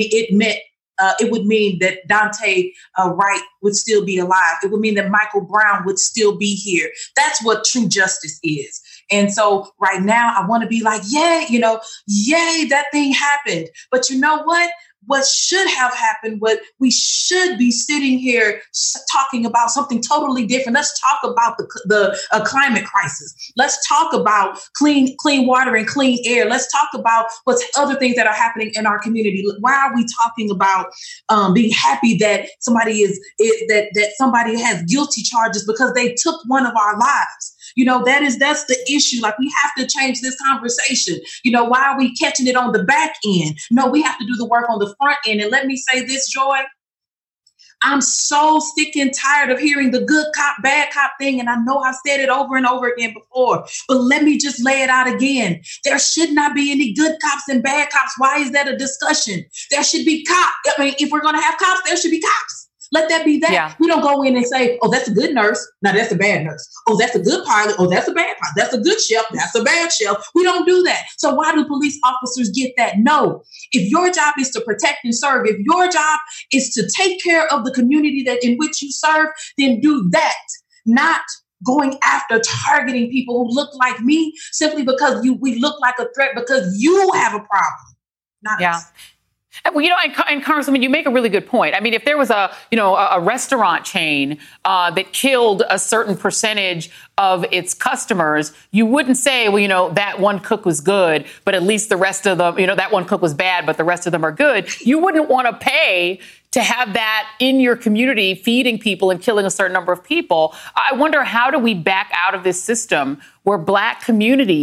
mean that Daunte Wright would still be alive. It would mean that Michael Brown would still be here. That's what true justice is. And so right now I want to be like, yay, that thing happened. But you know what? What should have happened, what we should be sitting here talking about something totally different. Let's talk about the climate crisis. Let's talk about clean water and clean air. Let's talk about what's other things that are happening in our community. Why are we talking about being happy that somebody that somebody has guilty charges because they took one of our lives? That's the issue. Like, we have to change this conversation. Why are we catching it on the back end? No, we have to do the work on the front end. And let me say this, Joy. I'm so sick and tired of hearing the good cop, bad cop thing. And I know I've said it over and over again before, but let me just lay it out again. There should not be any good cops and bad cops. Why is that a discussion? There should be cops. If we're going to have cops, there should be cops. Let that be that. Yeah. We don't go in and say, oh, that's a good nurse. Now that's a bad nurse. Oh, that's a good pilot. Oh, that's a bad pilot. That's a good chef. That's a bad chef. We don't do that. So why do police officers get that? No. If your job is to protect and serve, if your job is to take care of the community in which you serve, then do that. Not going after targeting people who look like me simply because we look like a threat because you have a problem. Not us. Well, and Congresswoman, you make a really good point. I mean, if there was a restaurant chain that killed a certain percentage of its customers, you wouldn't say, well, that one cook was good, but at least the rest of them, that one cook was bad, but the rest of them are good. You wouldn't want to pay to have that in your community, feeding people and killing a certain number of people. I wonder, how do we back out of this system where Black communities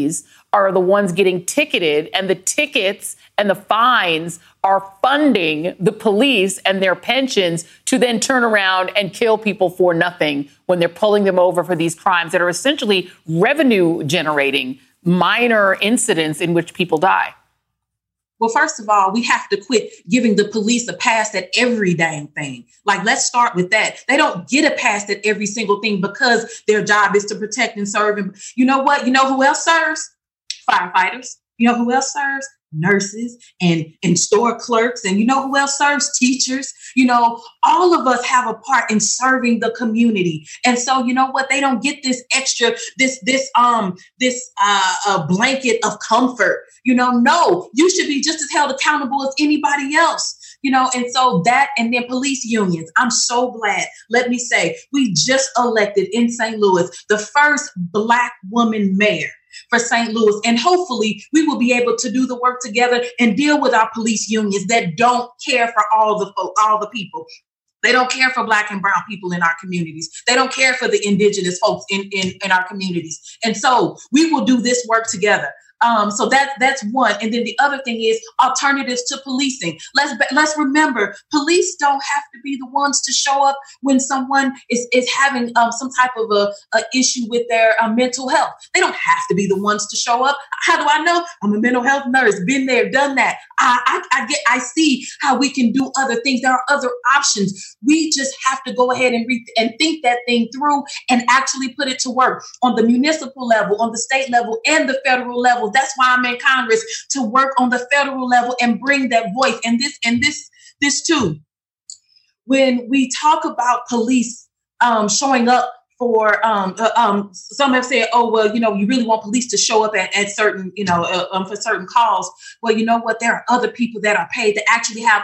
are the ones getting ticketed, and the tickets and the fines are funding the police and their pensions to then turn around and kill people for nothing when they're pulling them over for these crimes that are essentially revenue generating minor incidents in which people die. Well, first of all, we have to quit giving the police a pass at every dang thing. Like, let's start with that. They don't get a pass at every single thing because their job is to protect and serve. And you know what? You know who else serves? Firefighters. You know who else serves? Nurses and store clerks. And you know who else serves? Teachers. You know, all of us have a part in serving the community. And so, you know what? They don't get this extra, this blanket of comfort. You know, no, you should be just as held accountable as anybody else. You know, and so that, and then police unions. I'm so glad. Let me say, we just elected in St. Louis the first Black woman mayor for St. Louis. And hopefully we will be able to do the work together and deal with our police unions that don't care for all the people. They don't care for Black and brown people in our communities. They don't care for the indigenous folks in our communities. And so we will do this work together. So that's one. And then the other thing is alternatives to policing. Let's remember, police don't have to be the ones to show up when someone is having some type of a issue with their mental health. They don't have to be the ones to show up. How do I know? I'm a mental health nurse, been there, done that. I see how we can do other things. There are other options. We just have to go ahead and think that thing through and actually put it to work on the municipal level, on the state level, and the federal level. That's why I'm in Congress, to work on the federal level and bring that voice. And this too. When we talk about police showing up for some have said, oh, well, you know, you really want police to show up at certain, for certain calls. Well, you know what? There are other people that are paid that actually have,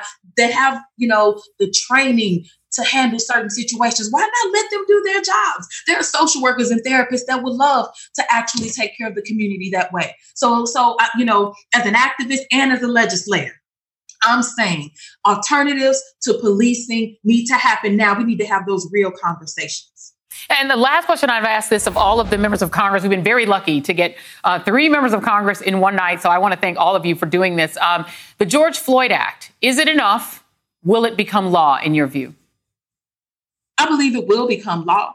the training to handle certain situations. Why not let them do their jobs? There are social workers and therapists that would love to actually take care of the community that way. So as an activist and as a legislator, I'm saying alternatives to policing need to happen now. We need to have those real conversations. And the last question I've asked this of all of the members of Congress. We've been very lucky to get 3 members of Congress in one night. So I want to thank all of you for doing this. The George Floyd Act, is it enough? Will it become law in your view? I believe it will become law.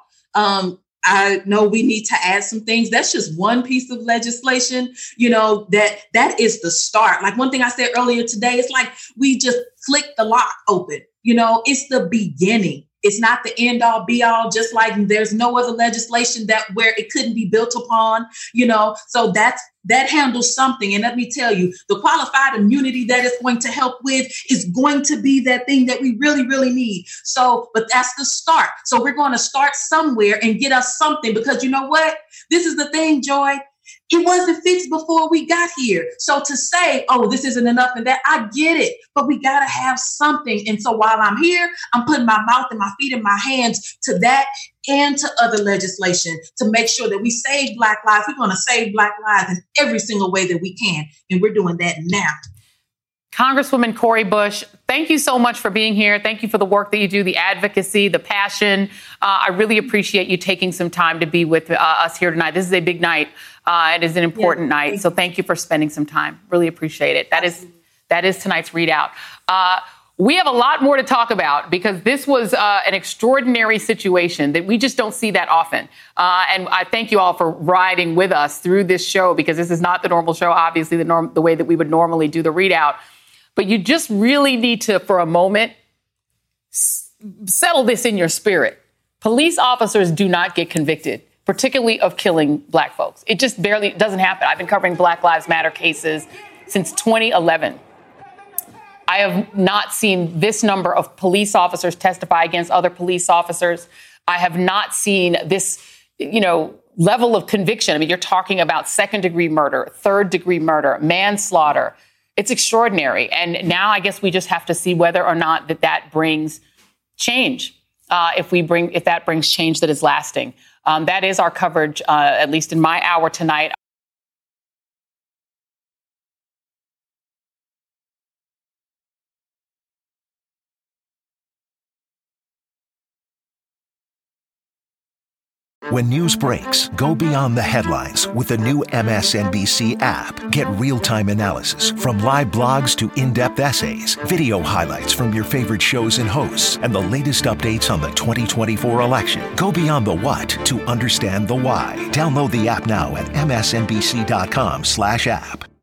I know we need to add some things. That's just one piece of legislation, that is the start. Like one thing I said earlier today, it's like we just flick the lock open. It's the beginning. It's not the end all be all, just like there's no other legislation where it couldn't be built upon, so that handles something. And let me tell you, the qualified immunity that it's going to help with is going to be that thing that we really, really need. But that's the start. So we're going to start somewhere and get us something, because you know what? This is the thing, Joy. It wasn't fixed before we got here. So to say, oh, this isn't enough and that, I get it, but we got to have something. And so while I'm here, I'm putting my mouth and my feet and my hands to that and to other legislation to make sure that we save Black lives. We're going to save Black lives in every single way that we can. And we're doing that now. Congresswoman Cori Bush, thank you so much for being here. Thank you for the work that you do, the advocacy, the passion. I really appreciate you taking some time to be with us here tonight. This is a big night. It is an important night. So thank you for spending some time. Really appreciate it. That is tonight's ReidOut. We have a lot more to talk about because this was an extraordinary situation that we just don't see that often. And I thank you all for riding with us through this show, because this is not the normal show, obviously, the way that we would normally do the ReidOut. But you just really need to, for a moment, settle this in your spirit. Police officers do not get convicted, particularly of killing Black folks. It just barely doesn't happen. I've been covering Black Lives Matter cases since 2011. I have not seen this number of police officers testify against other police officers. I have not seen this, level of conviction. I mean, you're talking about 2nd-degree murder, 3rd-degree murder, manslaughter. It's extraordinary. And now I guess we just have to see whether or not that brings change. If that brings change that is lasting. That is our coverage, at least in my hour tonight. When news breaks, go beyond the headlines with the new MSNBC app. Get real-time analysis from live blogs to in-depth essays, video highlights from your favorite shows and hosts, and the latest updates on the 2024 election. Go beyond the what to understand the why. Download the app now at msnbc.com/app.